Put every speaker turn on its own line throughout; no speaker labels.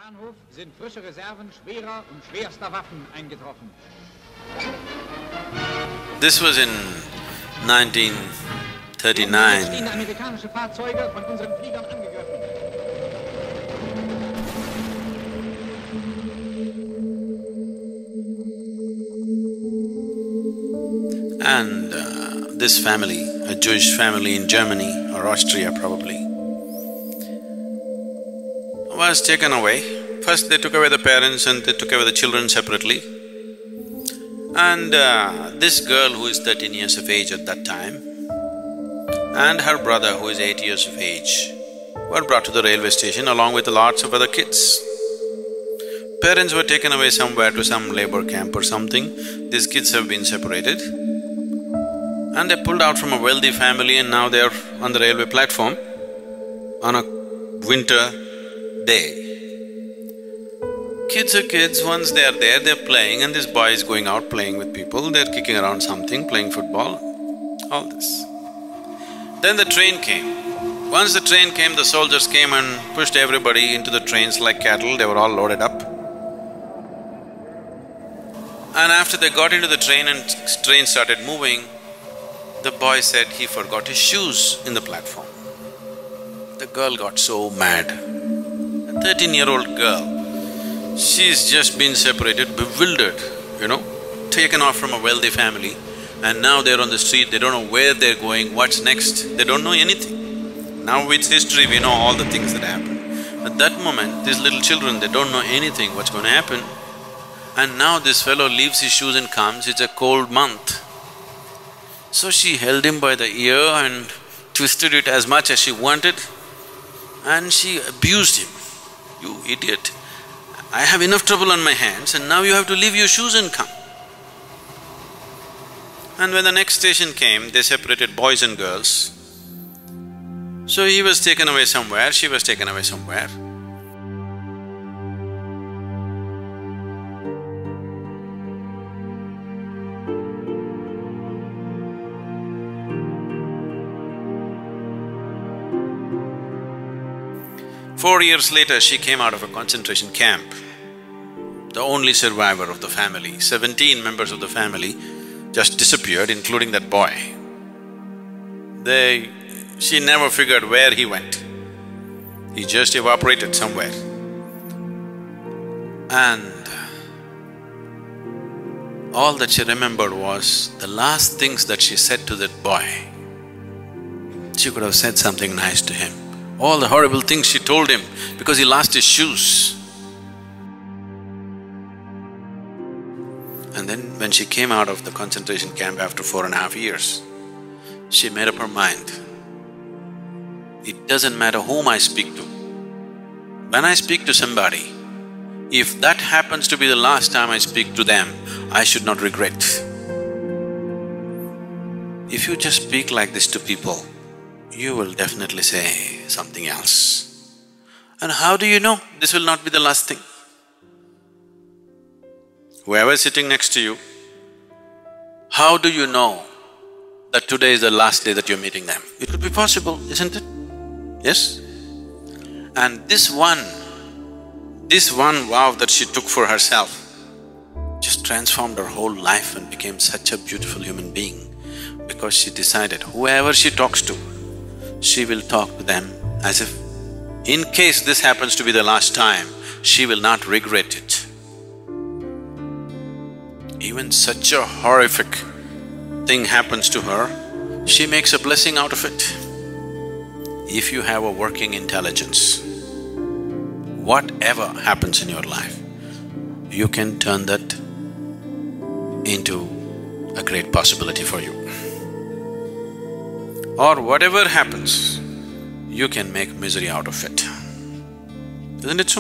Bahnhof sind frische Reserven schwerer und schwerster Waffen eingetroffen.
This was in 1939.
Stehen amerikanische Fahrzeuge von unseren Fliegern angegriffen.
And this family, a Jewish family in Germany or Austria probably, was taken away. First they took away the parents and they took away the children separately. And this girl who is 13 years of age at that time and her brother who is 8 years of age were brought to the railway station along with lots of other kids. Parents were taken away somewhere to some labor camp or something. These kids have been separated and they pulled out from a wealthy family and now they're on the railway platform on a winter day. Kids are kids, once they are there, they're playing and this boy is going out playing with people, they're kicking around something, playing football, all this. Then the train came. Once the train came, the soldiers came and pushed everybody into the trains like cattle, they were all loaded up. And after they got into the train and train started moving, the boy said he forgot his shoes in the platform. The girl got so mad. A 13-year-old girl, she's just been separated, bewildered, taken off from a wealthy family and now they're on the street, they don't know where they're going, what's next, they don't know anything. Now with history, we know all the things that happen. At that moment, these little children, they don't know anything, what's going to happen. And now this fellow leaves his shoes and comes, it's a cold month. So she held him by the ear and twisted it as much as she wanted and she abused him. You idiot, I have enough trouble on my hands and now you have to leave your shoes and come. And when the next station came, they separated boys and girls. So he was taken away somewhere, she was taken away somewhere. Four years later, she came out of a concentration camp, the only survivor of the family. 17 members of the family just disappeared, including that boy. She never figured where he went. He just evaporated somewhere. And all that she remembered was the last things that she said to that boy. She could have said something nice to him. All the horrible things she told him because he lost his shoes. And then when she came out of the concentration camp after 4.5 years, she made up her mind. It doesn't matter whom I speak to. When I speak to somebody, if that happens to be the last time I speak to them, I should not regret. If you just speak like this to people, you will definitely say something else. And how do you know this will not be the last thing? Whoever is sitting next to you, how do you know that today is the last day that you're meeting them? It could be possible, isn't it? Yes? And this one vow that she took for herself just transformed her whole life and became such a beautiful human being because she decided whoever she talks to, she will talk to them as if in case this happens to be the last time, she will not regret it. Even such a horrific thing happens to her, she makes a blessing out of it. If you have a working intelligence, whatever happens in your life, you can turn that into a great possibility for you. Or whatever happens, you can make misery out of it. Isn't it so?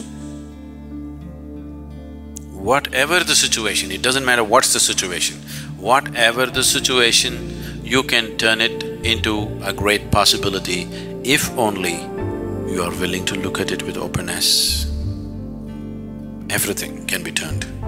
Whatever the situation, it doesn't matter what's the situation, whatever the situation, you can turn it into a great possibility if only you are willing to look at it with openness. Everything can be turned.